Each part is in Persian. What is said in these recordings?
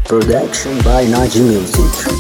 Production by Naji Music.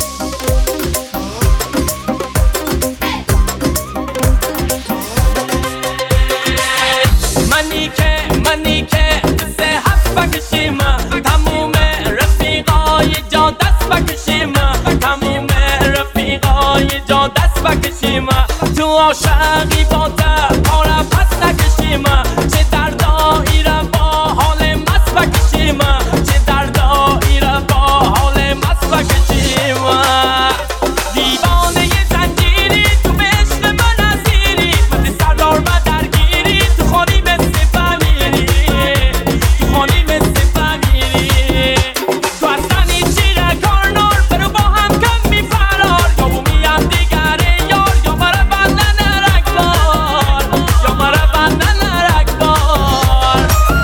منی که سه هفت بکشیم تموم رفیقای جا دست بکشیم تموم رفیقای جا دست بکشیم تو عاشقی با پاره پس نکشیم چه دردایی را با حال مست بکشیم چه دردایی را با حال مست بکشیم دیوانه زنجیری تو به عشق من اسیری مثل سردار و درگیری تو خانی مثل فمیری تو خانی مثل فمیری تو اصلا هیچی نکار نار برو با هم کم میفرار یا بومیم دیگره یار یا مرا بندن رکبار یا مرا بندن رکبار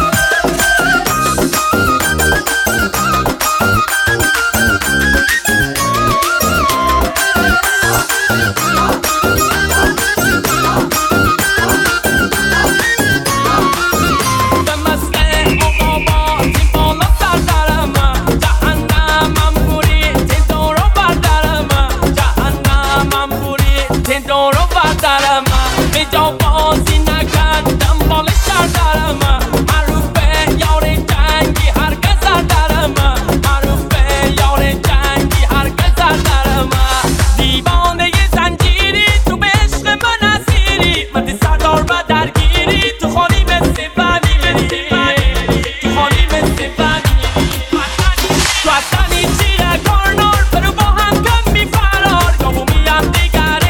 دورو بردارم به جا بازی نکن دنبال شردارم معروف به یار جنگی هرگز دردارم معروف به یار جنگی هرگز دردارم دیوانه زنجیری تو به عشق من اسیری مثل سردار و درگیری تو خانی مثل فمیری تو خانی مثل فمیری تو اصلا هیچی نکار نار برو با هم کم میفرار یا بومیم دیگره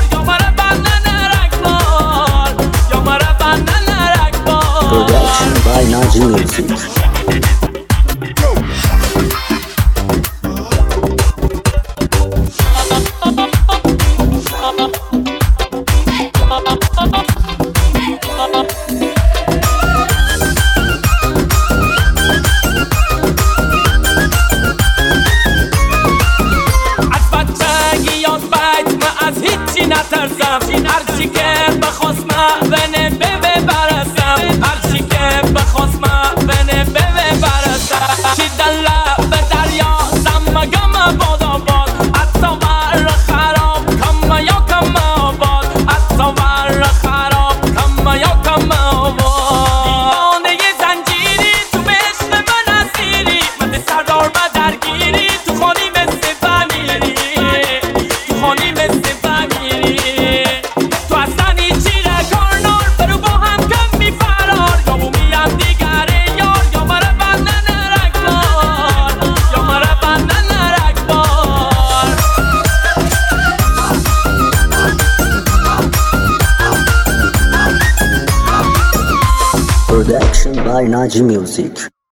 Production by Naji Music. از هیچی نترسم هرچی که بخواست من ببرسم هرچی که بخواست من ببرسم چی دل به دریا زمگم باد آباد حتی ور خراب کم یا کم آباد حتی ور خراب کم یا کم آباد دیوانه زنجیری تو به عشق من اسیری مثل سردار و درگیری تو خانی مثل فمیری تو خانی مثل فمیری تو اصلا هیچی نکار نار برو با هم کم میفرار یا بومیم دیگره یار یا مرا بندن رکبار یا مرا بندن رکبار Production by Naji Music.